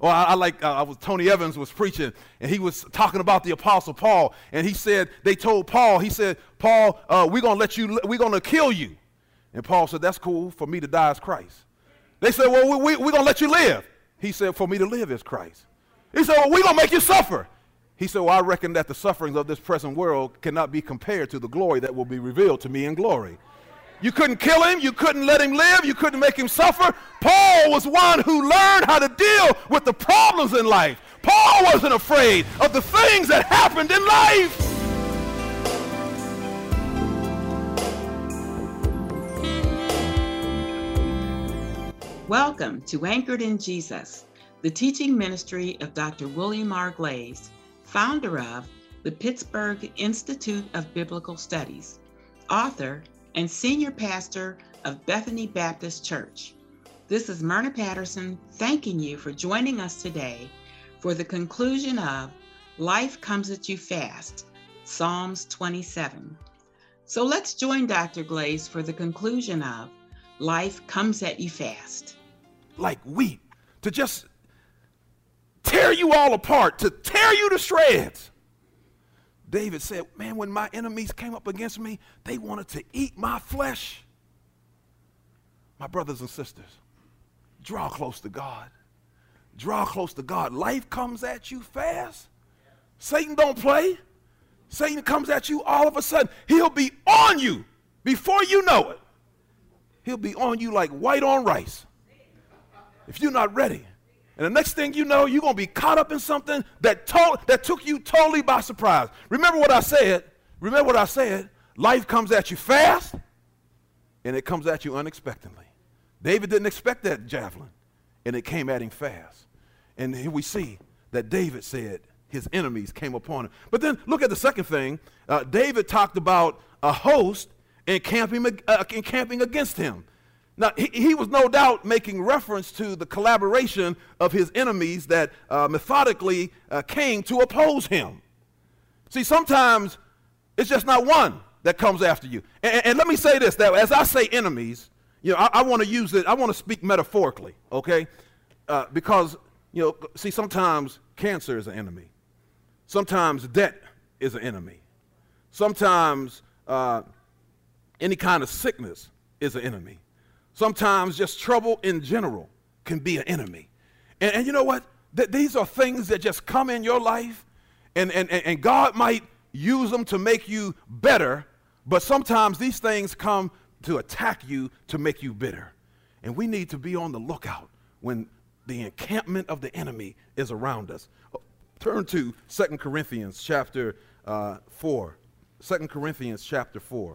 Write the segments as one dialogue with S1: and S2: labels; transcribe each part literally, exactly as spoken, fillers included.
S1: Or I, I like, uh, I was, Tony Evans was preaching, and he was talking about the Apostle Paul, and he said, they told Paul, he said, Paul, uh, we're going to let you, we're going to kill you. And Paul said, that's cool, for me to die is Christ. They said, well, we, we, we're going to let you live. He said, for me to live is Christ. He said, well, we're going to make you suffer. He said, well, I reckon that the sufferings of this present world cannot be compared to the glory that will be revealed to me in glory. You couldn't kill him. You couldn't let him live. You couldn't make him suffer. Paul was one who learned how to deal with the problems in life. Paul wasn't afraid of the things that happened in life.
S2: Welcome to Anchored in Jesus, the teaching ministry of Doctor William R. Glaze, founder of the Pittsburgh Institute of Biblical Studies, author and senior pastor of Bethany Baptist Church. This is Myrna Patterson thanking you for joining us today for the conclusion of Life Comes at You Fast, Psalms twenty-seven. So let's join Doctor Glaze for the conclusion of Life Comes at You Fast.
S1: Like wheat, to just tear you all apart, to tear you to shreds. David said, man, when my enemies came up against me, they wanted to eat my flesh. My brothers and sisters, draw close to God. Draw close to God. Life comes at you fast. Satan don't play. Satan comes at you all of a sudden. He'll be on you before you know it. He'll be on you like white on rice if you're not ready. And the next thing you know, you're going to be caught up in something that to- that took you totally by surprise. Remember what I said. Remember what I said. Life comes at you fast, and it comes at you unexpectedly. David didn't expect that javelin, and it came at him fast. And here we see that David said his enemies came upon him. But then look at the second thing. Uh, David talked about a host encamping, uh, encamping against him. Now, he, he was no doubt making reference to the collaboration of his enemies that uh, methodically uh, came to oppose him. See, sometimes it's just not one that comes after you. And, and let me say this, that as I say enemies, you know, I, I want to use it, I want to speak metaphorically, okay? Uh, because, you know, see, sometimes cancer is an enemy. Sometimes debt is an enemy. Sometimes uh, any kind of sickness is an enemy. Sometimes just trouble in general can be an enemy. And, and you know what? Th- these are things that just come in your life, and, and, and God might use them to make you better, but sometimes these things come to attack you to make you bitter. And we need to be on the lookout when the encampment of the enemy is around us. Turn to Second Corinthians chapter uh, four. Second Corinthians chapter four.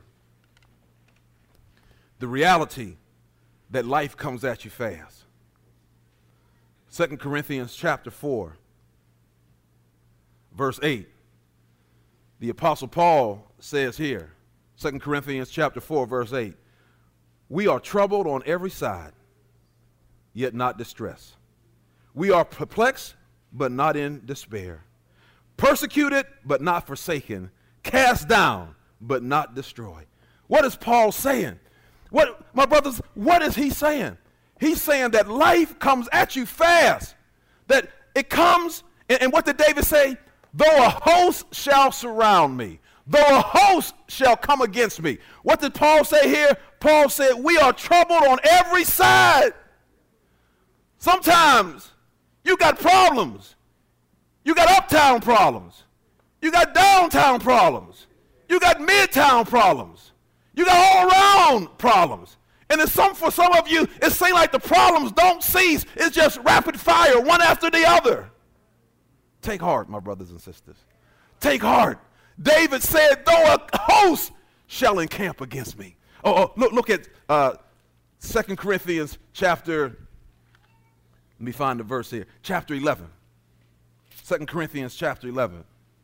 S1: The reality that life comes at you fast. Second Corinthians chapter four, verse eight. The Apostle Paul says here, Second Corinthians chapter four, verse eight, we are troubled on every side, yet not distressed. We are perplexed, but not in despair. Persecuted, but not forsaken. Cast down, but not destroyed. What is Paul saying? What, my brothers, what is he saying? He's saying that life comes at you fast, that it comes, and, and what did David say? Though a host shall surround me, though a host shall come against me. What did Paul say here? Paul said, we are troubled on every side. Sometimes you got problems. You got uptown problems. You got downtown problems. You got midtown problems. You got all around problems. And it's some, for some of you, it seems like the problems don't cease. It's just rapid fire, one after the other. Take heart, my brothers and sisters. Take heart. David said, though a host shall encamp against me. Oh, oh look, look at uh, Second Corinthians chapter, let me find the verse here, chapter eleven. Second Corinthians chapter eleven,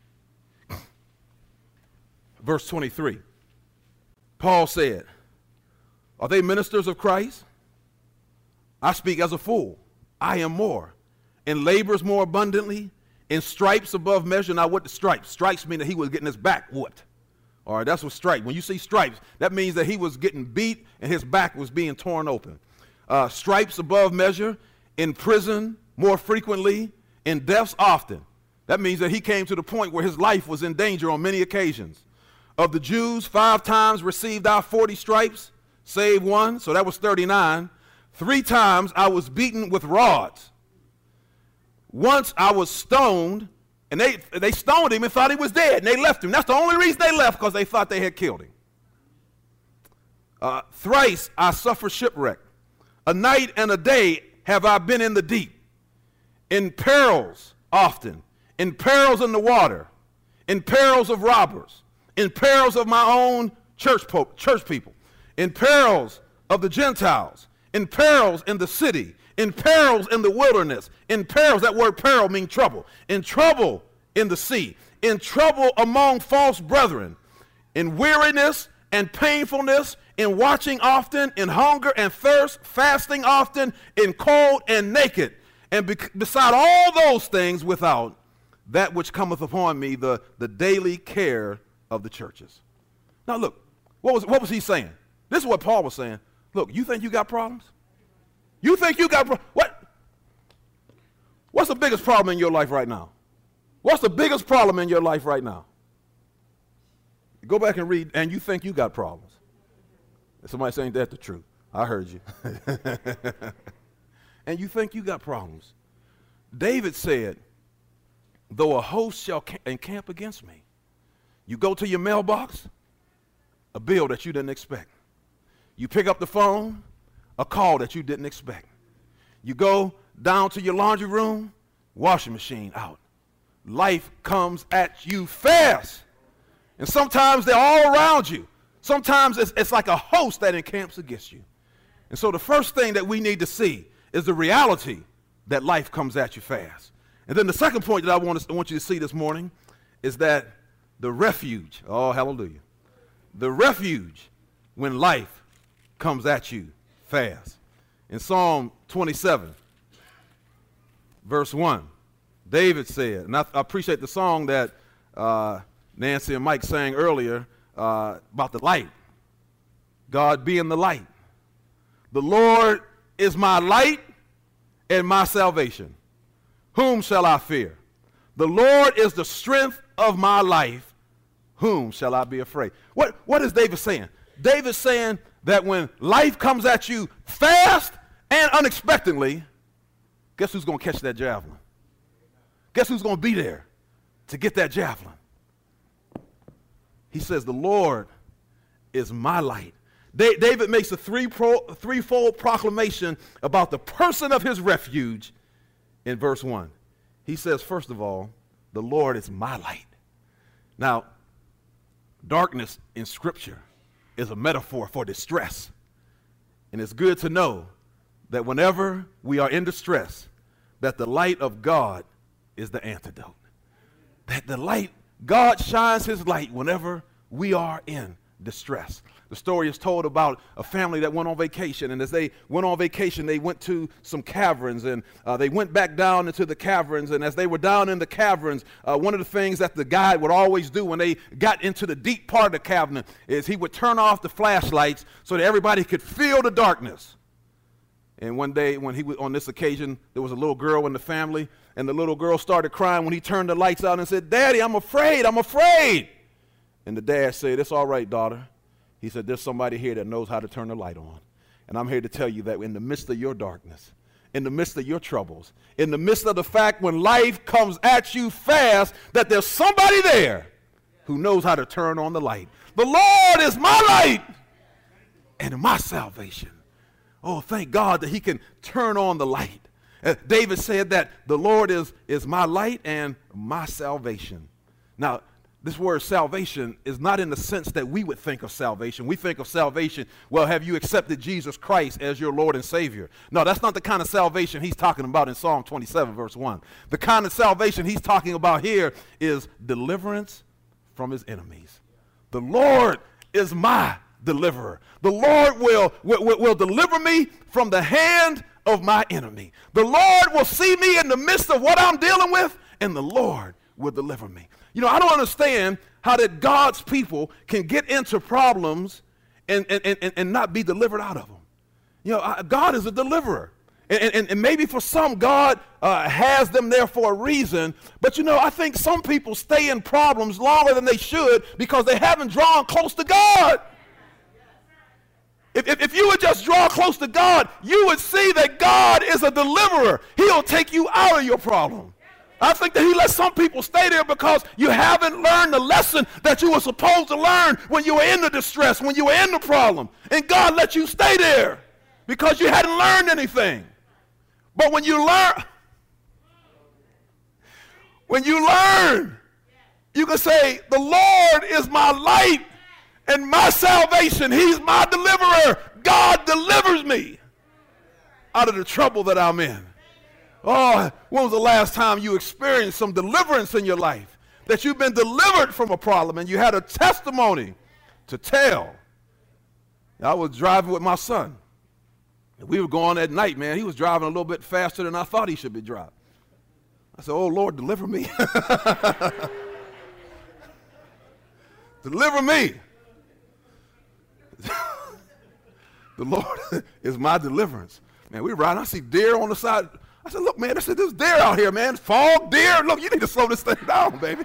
S1: verse twenty-three. Paul said, are they ministers of Christ? I speak as a fool. I am more. In labors more abundantly, in stripes above measure. Now what the stripes? Stripes mean that he was getting his back whooped. All right, that's what stripes. When you see stripes, that means that he was getting beat and his back was being torn open. Uh, stripes above measure, in prison, more frequently, in deaths often. That means that he came to the point where his life was in danger on many occasions. Of the Jews, five times received I forty stripes, save one, so that was thirty-nine. Three times I was beaten with rods. Once I was stoned, and they, they stoned him and thought he was dead, and they left him. That's the only reason they left, because they thought they had killed him. Uh, thrice I suffered shipwreck. A night and a day have I been in the deep, in perils often, in perils in the water, in perils of robbers, in perils of my own church, po- church people, in perils of the Gentiles, in perils in the city, in perils in the wilderness, in perils, that word peril means trouble, in trouble in the sea, in trouble among false brethren, in weariness and painfulness, in watching often, in hunger and thirst, fasting often, in cold and naked, and be- beside all those things without that which cometh upon me, the, the daily care of the churches. Now look, what was, what was he saying? This is what Paul was saying. Look, you think you got problems? You think you got problems? What? What's the biggest problem in your life right now? What's the biggest problem in your life right now? Go back and read, and you think you got problems. Somebody saying that's the truth. I heard you. And you think you got problems. David said, though a host shall encamp against me. You go to your mailbox, a bill that you didn't expect. You pick up the phone, a call that you didn't expect. You go down to your laundry room, washing machine out. Life comes at you fast. And sometimes they're all around you. Sometimes it's, it's like a host that encamps against you. And so the first thing that we need to see is the reality that life comes at you fast. And then the second point that I want, to, I want you to see this morning is that the refuge, oh, hallelujah, the refuge when life comes at you fast. In Psalm twenty-seven, verse one, David said, and I, I appreciate the song that uh, Nancy and Mike sang earlier uh, about the light, God being the light. The Lord is my light and my salvation. Whom shall I fear? The Lord is the strength of my life. Whom shall I be afraid? What, what is David saying? David's saying that when life comes at you fast and unexpectedly, guess who's going to catch that javelin? Guess who's going to be there to get that javelin? He says, the Lord is my light. Da- David makes a three pro, threefold proclamation about the person of his refuge in verse one. He says, first of all, the Lord is my light. Now, darkness in Scripture is a metaphor for distress. And it's good to know that whenever we are in distress, that the light of God is the antidote. That the light, God shines his light whenever we are in distress. The story is told about a family that went on vacation, and as they went on vacation, they went to some caverns, and uh, they went back down into the caverns, and as they were down in the caverns, uh, one of the things that the guide would always do when they got into the deep part of the cavern is he would turn off the flashlights so that everybody could feel the darkness. And one day, when he was on this occasion, there was a little girl in the family, and the little girl started crying when he turned the lights out and said, "Daddy, I'm afraid, I'm afraid." And the dad said, "It's all right, daughter." He said, "There's somebody here that knows how to turn the light on. And I'm here to tell you that in the midst of your darkness, in the midst of your troubles, in the midst of the fact when life comes at you fast, that there's somebody there who knows how to turn on the light. The Lord is my light and my salvation." Oh, thank God that he can turn on the light. Uh, David said that the Lord is, is my light and my salvation. Now, this word salvation is not in the sense that we would think of salvation. We think of salvation, well, have you accepted Jesus Christ as your Lord and Savior? No, that's not the kind of salvation he's talking about in Psalm twenty-seven, verse one. The kind of salvation he's talking about here is deliverance from his enemies. The Lord is my deliverer. The Lord will, will, will deliver me from the hand of my enemy. The Lord will see me in the midst of what I'm dealing with, and the Lord will deliver me. You know, I don't understand how that God's people can get into problems and, and, and, and not be delivered out of them. You know, I, God is a deliverer. And, and, and maybe for some, God uh, has them there for a reason. But, you know, I think some people stay in problems longer than they should because they haven't drawn close to God. If, if, if you would just draw close to God, you would see that God is a deliverer. He'll take you out of your problem. I think that he lets some people stay there because you haven't learned the lesson that you were supposed to learn when you were in the distress, when you were in the problem. And God let you stay there because you hadn't learned anything. But when you learn, when you learn, you can say, the Lord is my light and my salvation. He's my deliverer. God delivers me out of the trouble that I'm in. Oh, when was the last time you experienced some deliverance in your life? That you've been delivered from a problem and you had a testimony to tell. I was driving with my son. We were going at night, man. He was driving a little bit faster than I thought he should be driving. I said, oh, Lord, deliver me. Deliver me. The Lord is my deliverance. Man, we were riding. I see deer on the side. I said, look, man, I said, there's deer out here, man. Fall deer. Look, you need to slow this thing down, baby.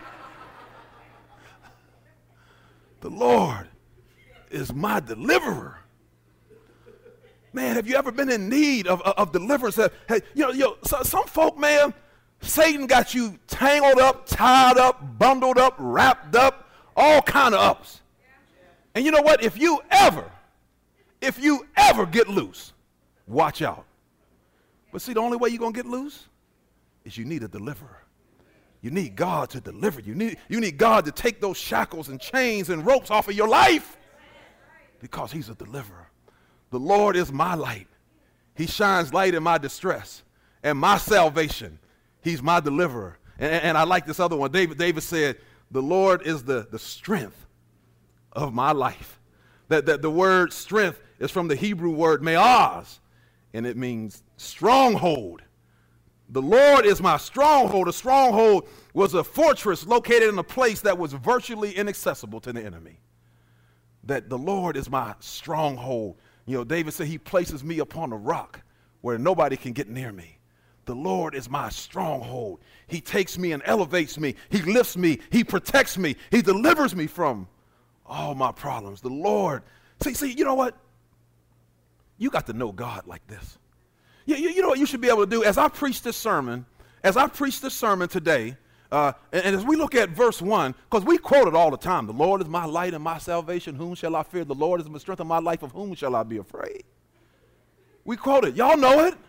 S1: The Lord is my deliverer. Man, have you ever been in need of, of, of deliverance? Have, have, you know, you know so, some folk, man, Satan got you tangled up, tied up, bundled up, wrapped up, all kind of ups. And you know what? If you ever, if you ever get loose, watch out. But see, the only way you're going to get loose is you need a deliverer. You need God to deliver you. You need, you need God to take those shackles and chains and ropes off of your life because he's a deliverer. The Lord is my light. He shines light in my distress and my salvation. He's my deliverer. And, and I like this other one. David, David said, the Lord is the, the strength of my life. That, that the word strength is from the Hebrew word me'az, and it means stronghold. The Lord is my stronghold. A stronghold was a fortress located in a place that was virtually inaccessible to the enemy. That the Lord is my stronghold. You know, David said he places me upon a rock where nobody can get near me. The Lord is my stronghold. He takes me and elevates me. He lifts me. He protects me. He delivers me from all my problems. The Lord. See, see, you know what? You got to know God like this. You, you, you know what you should be able to do? As I preach this sermon, as I preach this sermon today, uh, and, and as we look at verse one, because we quote it all the time, the Lord is my light and my salvation, whom shall I fear? The Lord is the strength of my life, of whom shall I be afraid? We quote it. Y'all know it.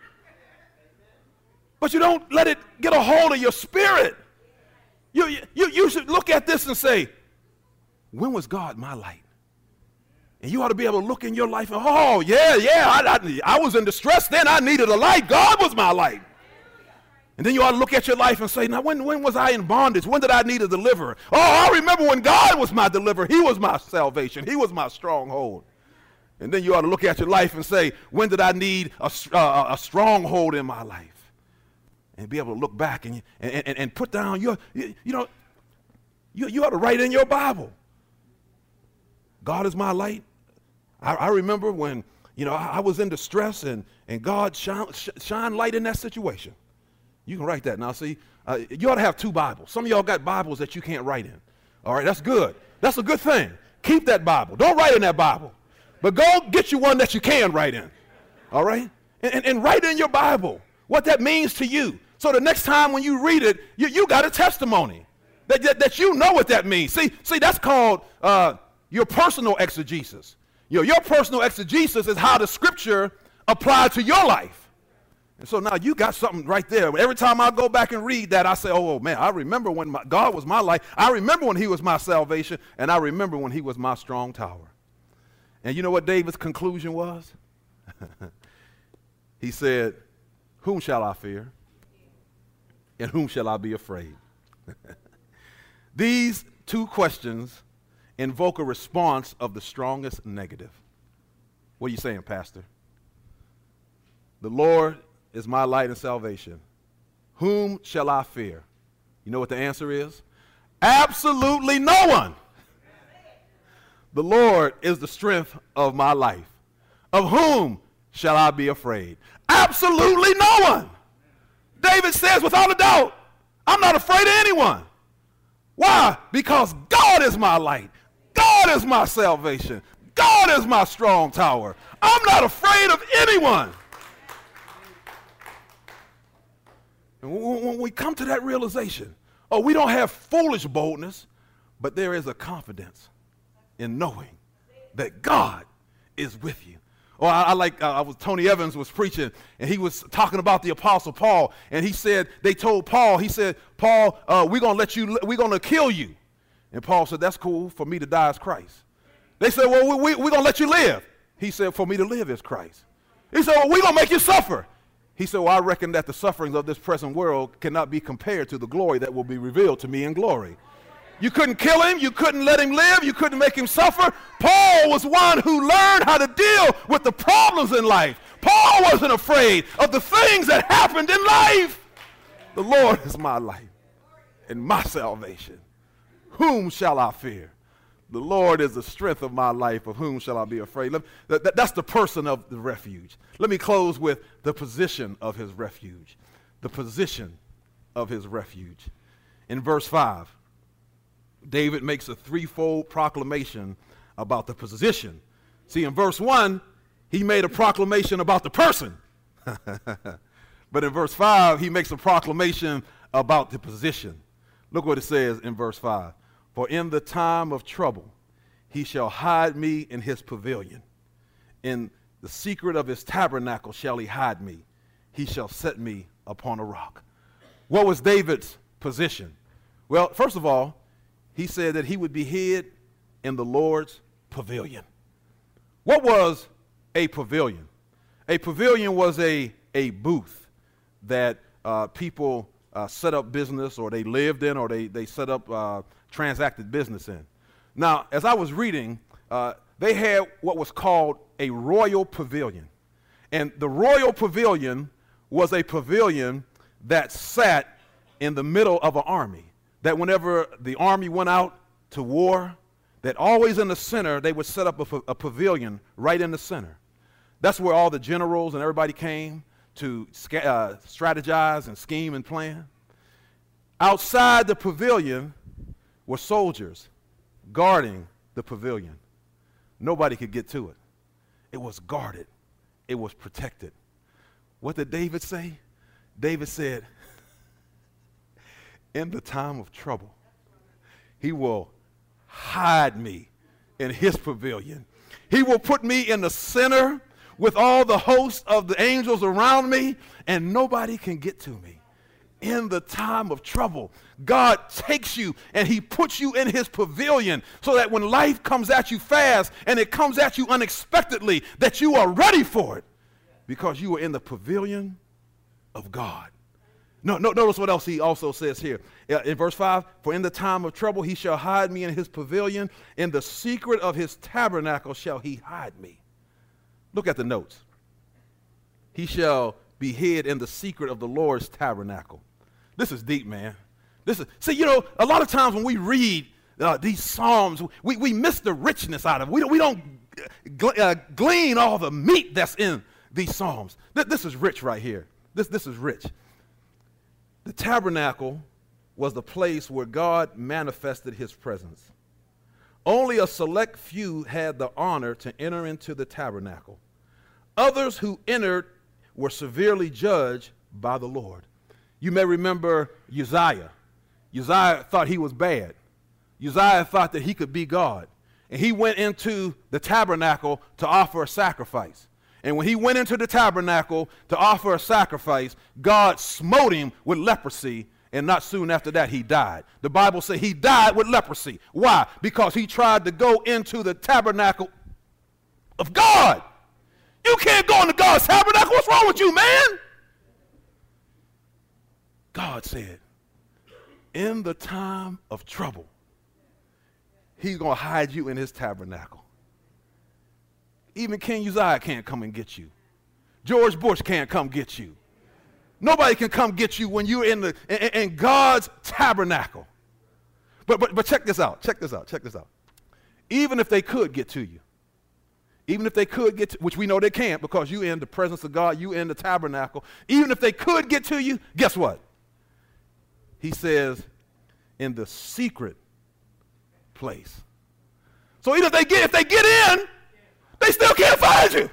S1: But you don't let it get a hold of your spirit. You, you, you should look at this and say, when was God my light? And you ought to be able to look in your life and, oh, yeah, yeah, I, I, I was in distress then. I needed a light. God was my light. And then you ought to look at your life and say, now, when, when was I in bondage? When did I need a deliverer? Oh, I remember when God was my deliverer. He was my salvation. He was my stronghold. And then you ought to look at your life and say, when did I need a, uh, a stronghold in my life? And be able to look back and, and, and, and put down your, you, you know, you, you ought to write in your Bible. God is my light. I, I remember when, you know, I, I was in distress and, and God shine, sh- shine light in that situation. You can write that. Now, see, uh, you ought to have two Bibles. Some of y'all got Bibles that you can't write in. All right, that's good. That's a good thing. Keep that Bible. Don't write in that Bible. But go get you one that you can write in. All right? And, and, and write in your Bible what that means to you. So the next time when you read it, you, you got a testimony that, that, that you know what that means. See, see, that's called uh, your personal exegesis. You know, your personal exegesis is how the scripture applied to your life. And so now you got something right there. Every time I go back and read that, I say, oh, oh man, I remember when my, God was my life. I remember when he was my salvation, and I remember when he was my strong tower. And you know what David's conclusion was? He said, whom shall I fear? And whom shall I be afraid? These two questions invoke a response of the strongest negative. What are you saying, Pastor? The Lord is my light and salvation. Whom shall I fear? You know what the answer is? Absolutely no one. The Lord is the strength of my life. Of whom shall I be afraid? Absolutely no one. David says without a doubt, I'm not afraid of anyone. Why? Because God is my light. God is my salvation. God is my strong tower. I'm not afraid of anyone. And when we come to that realization, oh, we don't have foolish boldness, but there is a confidence in knowing that God is with you. Or I, I like, uh, I was, Tony Evans was preaching, and he was talking about the Apostle Paul, and he said, they told Paul, he said, Paul, uh, we're going to let you, we're going to kill you. And Paul said, that's cool, for me to die is Christ. They said, well, we, we, we're going to let you live. He said, for me to live is Christ. He said, well, we're going to make you suffer. He said, well, I reckon that the sufferings of this present world cannot be compared to the glory that will be revealed to me in glory. You couldn't kill him. You couldn't let him live. You couldn't make him suffer. Paul was one who learned how to deal with the problems in life. Paul wasn't afraid of the things that happened in life. The Lord is my light and my salvation. Whom shall I fear? The Lord is the strength of my life. Of whom shall I be afraid? That, that, that's the person of the refuge. Let me close with the position of his refuge. The position of his refuge. In verse five, David makes a threefold proclamation about the position. See, in verse one, he made a proclamation about the person. But in verse five, he makes a proclamation about the position. Look what it says in verse five. For in the time of trouble, he shall hide me in his pavilion. In the secret of his tabernacle shall he hide me. He shall set me upon a rock. What was David's position? Well, first of all, he said that he would be hid in the Lord's pavilion. What was a pavilion? A pavilion was a, a booth that uh, people uh, set up business, or they lived in, or they, they set up uh, transacted business in. Now, as I was reading, uh, they had what was called a royal pavilion. And the royal pavilion was a pavilion that sat in the middle of an army. That whenever the army went out to war, that always in the center, they would set up a, a pavilion right in the center. That's where all the generals and everybody came to uh, strategize and scheme and plan. Outside the pavilion were soldiers guarding the pavilion. Nobody could get to it. It was guarded. It was protected. What did David say? David said, in the time of trouble, he will hide me in his pavilion. He will put me in the center with all the hosts of the angels around me, and nobody can get to me. In the time of trouble, God takes you and he puts you in his pavilion so that when life comes at you fast and it comes at you unexpectedly, that you are ready for it because you are in the pavilion of God. No, no, notice what else he also says here. In verse five, for in the time of trouble he shall hide me in his pavilion. In the secret of his tabernacle shall he hide me. Look at the notes. He shall be hid in the secret of the Lord's tabernacle. This is deep, man. This is, see, you know, a lot of times when we read uh, these Psalms, we, we miss the richness out of it. We don't, we don't uh, glean all the meat that's in these Psalms. Th- this is rich right here. This, this is rich. The tabernacle was the place where God manifested his presence. Only a select few had the honor to enter into the tabernacle. Others who entered were severely judged by the Lord. You may remember Uzziah. Uzziah thought he was bad. Uzziah thought that he could be God. And he went into the tabernacle to offer a sacrifice. And when he went into the tabernacle to offer a sacrifice, God smote him with leprosy, and not soon after that he died. The Bible says he died with leprosy. Why? Because he tried to go into the tabernacle of God. You can't go into God's tabernacle. What's wrong with you, man? God said, in the time of trouble, he's going to hide you in his tabernacle. Even King Uzziah can't come and get you. George Bush can't come get you. Nobody can come get you when you're in the in, in God's tabernacle. But, but but check this out. Check this out. Check this out. Even if they could get to you, even if they could get to, which we know they can't because you in the presence of God, you in the tabernacle, even if they could get to you, guess what? He says, in the secret place. So even if they get, if they get in, they still can't find you.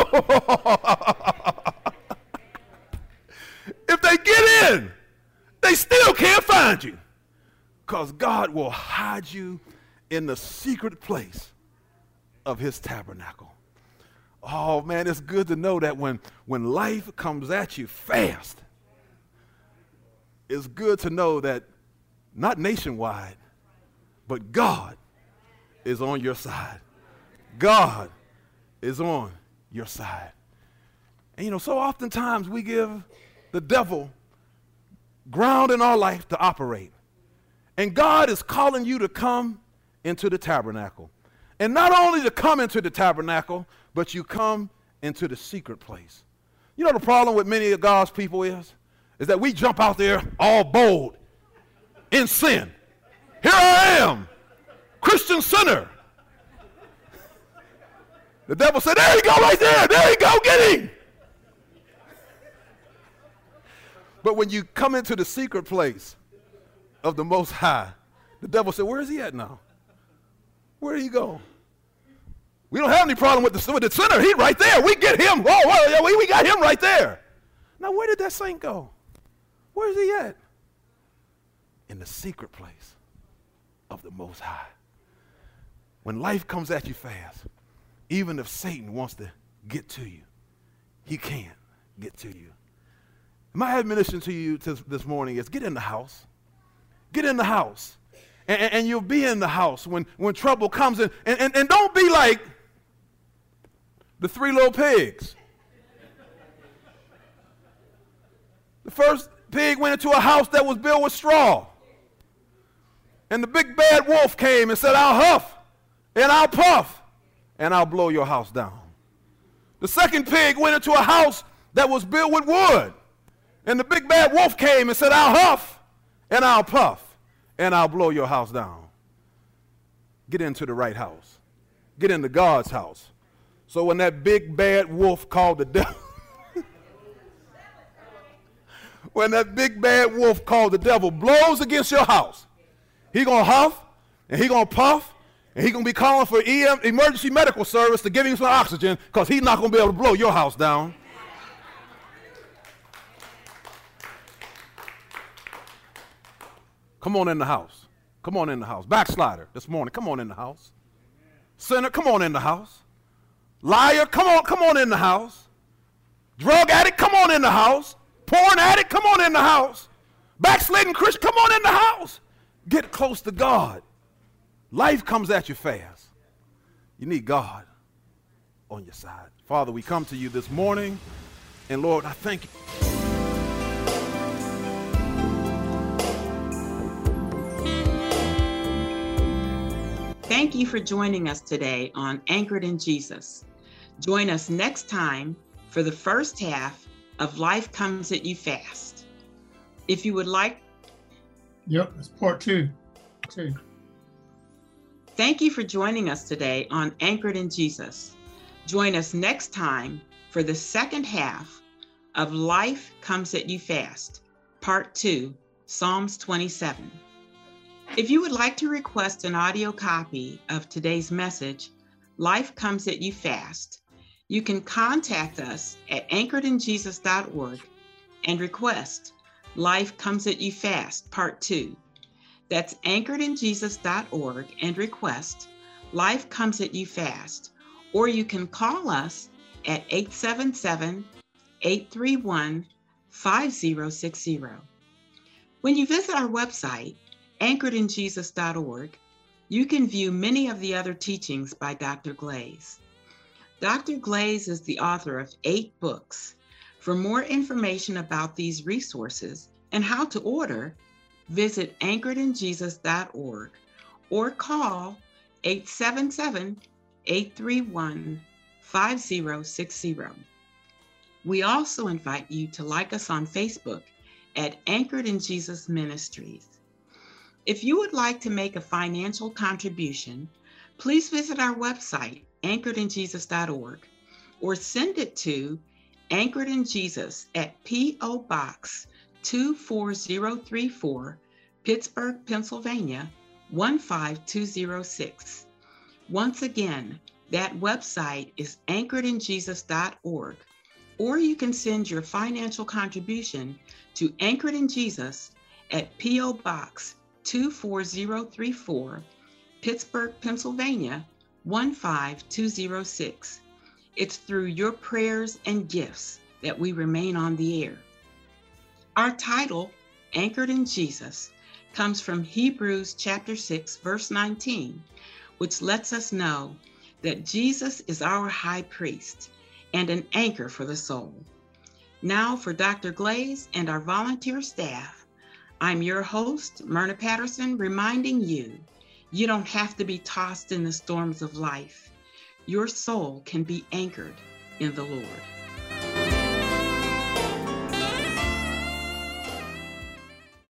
S1: If they get in, they still can't find you because God will hide you in the secret place of his tabernacle. Oh man, it's good to know that when, when life comes at you fast, it's good to know that not nationwide, but God is on your side. God is on your side. And you know, so oftentimes we give the devil ground in our life to operate. And God is calling you to come into the tabernacle. And not only to come into the tabernacle, but you come into the secret place. You know the problem with many of God's people is? Is that we jump out there all bold in sin. Here I am, Christian sinner. The devil said, there you go right there. There you go, get him. But when you come into the secret place of the Most High, the devil said, where is he at now? Where did he go? We don't have any problem with the, with the sinner. He's right there. We get him. Oh, well, we, we got him right there. Now, where did that saint go? Where is he at? In the secret place of the Most High. When life comes at you fast, even if Satan wants to get to you, he can't get to you. My admonition to you to this morning is get in the house. Get in the house. And, and, and you'll be in the house when, when trouble comes in. And, and, and don't be like the three little pigs. The first pig went into a house that was built with straw. And the big bad wolf came and said, I'll huff and I'll puff and I'll blow your house down. The second pig went into a house that was built with wood. And the big bad wolf came and said, I'll huff and I'll puff and I'll blow your house down. Get into the right house. Get into God's house. So when that big bad wolf called the devil, when that big bad wolf called the devil blows against your house, he gonna huff and he gonna puff and he gonna be calling for E M, emergency medical service to give him some oxygen because he's not gonna be able to blow your house down. Come on in the house. Come on in the house. Backslider this morning, come on in the house. Sinner, come on in the house. Liar, come on, come on in the house. Drug addict, come on in the house. Porn addict, come on in the house. Backsliding Christian, come on in the house. Get close to God. Life comes at you fast. You need God on your side. Father, we come to you this morning, and Lord, I thank you.
S2: Thank you for joining us today on Anchored in Jesus. Join us next time for the first half of Life Comes at You Fast. If you would like...
S3: Yep, it's part two. two.
S2: Thank you for joining us today on Anchored in Jesus. Join us next time for the second half of Life Comes at You Fast, part two, Psalms twenty-seven. If you would like to request an audio copy of today's message, Life Comes at You Fast, you can contact us at anchored in jesus dot org and request Life Comes at You Fast, Part two. That's anchored in jesus dot org and request Life Comes at You Fast. Or you can call us at eight seven seven, eight three one, five zero six zero. When you visit our website, anchored in jesus dot org, you can view many of the other teachings by Doctor Glaze. Doctor Glaze is the author of eight books. For more information about these resources and how to order, visit anchored in jesus dot org or call eight seven seven, eight three one, five zero six zero. We also invite you to like us on Facebook at Anchored in Jesus Ministries. If you would like to make a financial contribution, please visit our website anchored in jesus dot org or send it to Anchored in Jesus at P O. Box two four zero three four, Pittsburgh, Pennsylvania one five two zero six. Once again, that website is anchored in jesus dot org, or you can send your financial contribution to Anchored in Jesus at P O. Box two four zero three four, Pittsburgh, Pennsylvania one five two zero six. It's through your prayers and gifts that we remain on the air. Our title, Anchored in Jesus, comes from Hebrews chapter six, verse nineteen, which lets us know that Jesus is our high priest and an anchor for the soul. Now for Doctor Glaze and our volunteer staff, I'm your host, Myrna Patterson, reminding you, you don't have to be tossed in the storms of life. Your soul can be anchored in the Lord.